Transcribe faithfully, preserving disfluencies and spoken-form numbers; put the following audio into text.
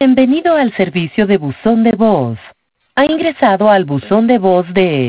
Bienvenido al servicio de buzón de voz. Ha ingresado al buzón de voz de